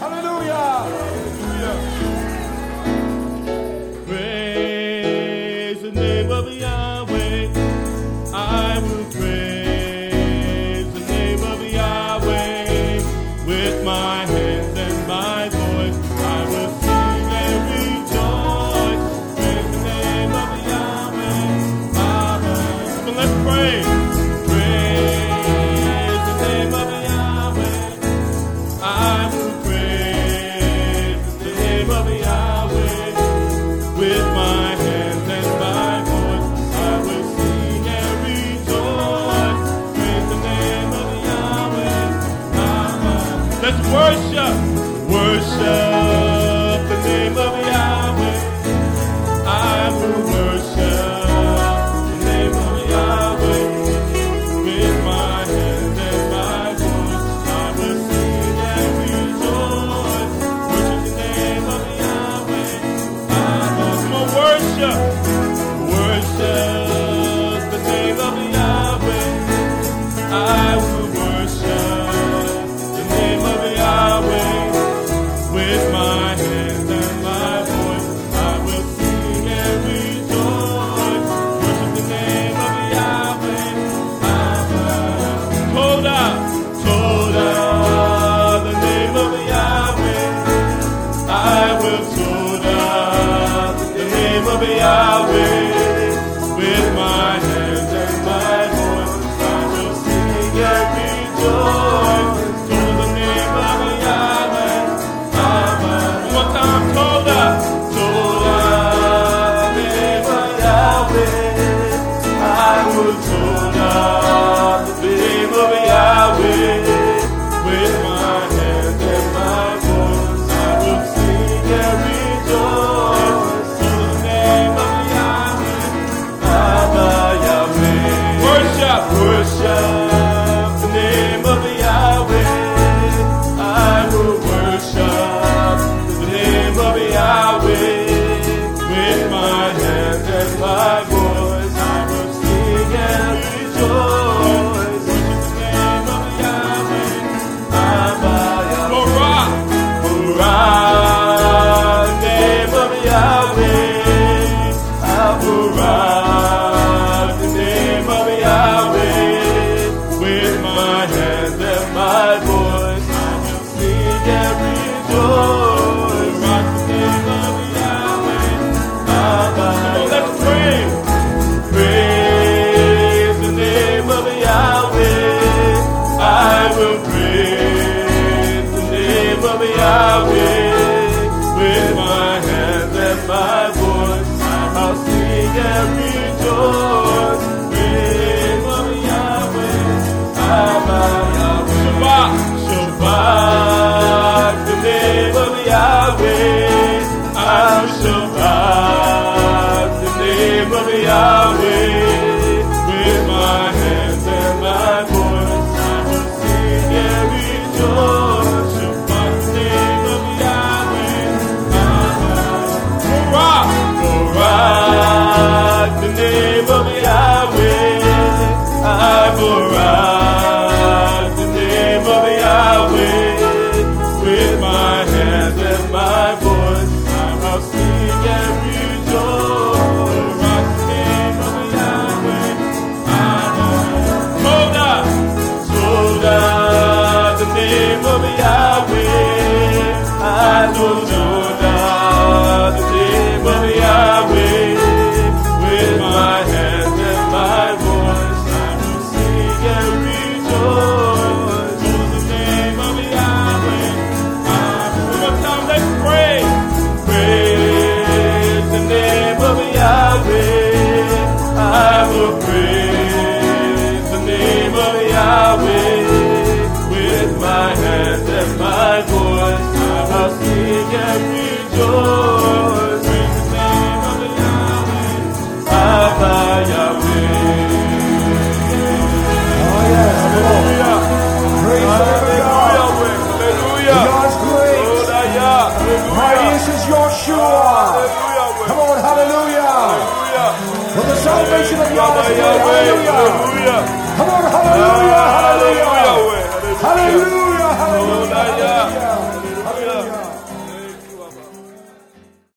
Hallelujah. Praise the name of Yahweh. I will praise the name of Yahweh. With my hands and my voice, I will sing and rejoice. Praise the name of Yahweh. But let's pray. Praise the name of Yahweh. I will praise the name of Yahweh. With my hands and my voice, I will sing and rejoice. Praise the name of Yahweh. Let's worship the name of Yahweh. I will worship the name of Yahweh. With my hands and my voice, I will sing and rejoice. Worship the name of Yahweh. Come on, worship the name of Yahweh. I will worship the name of Yahweh. With my hands and my voice, I will sing and rejoice. Worship the name of Yahweh. Toda, the name of Yahweh. I will Toda the name of Yahweh. With my hands and my voice, I will sing and rejoice. Toda the name of Yahweh. One more time, Toda the name of Yahweh. I will Toda the name of Yahweh. With my hands and my voice, I will sing and rejoice. Toda the name of Yahweh. Worship the name of Yahweh. I will worship the name of Yahweh. With my hands and my voice, I will sing and rejoice. Worship the name of Yahweh. Hurrah, the name of Yahweh. I will rock the name of Yahweh. With my hands and my voice, I will sing and rejoice. Rock the name of Yahweh. Let's pray. Praise the name of Yahweh. I will praise the name of Yahweh. With my hands and my voice, I'll sing and rejoice. Name of Yahweh. Shabbat the name of Yahweh. I will Shabbat the name of Yahweh. With my hands and my voice, I will sing and rejoice. Shabbat the name of Yahweh. Rock the name of Yahweh. I will rock the name of Yahweh. With my hands and my voice, I'll sing and rejoice. Rock the name of Yahweh. Toda the name of Yahweh. I will Toda the name of Yahweh. With my hands and my voice, I will sing and rejoice. To the name of Yahweh. One more time, let's pray. Praise the name of Yahweh. I will praise the name of Yahweh. With my hands and my voice, I'll sing and rejoice. Praise the name of Yahweh. Abba Yahweh. Oh, yes. Hallelujah. Praise the name of God. Hallelujah. God's great. Praise is Yeshua. Come on, hallelujah. For the salvation of Yahweh. Hallelujah. Come on, hallelujah. Hallelujah. Hallelujah.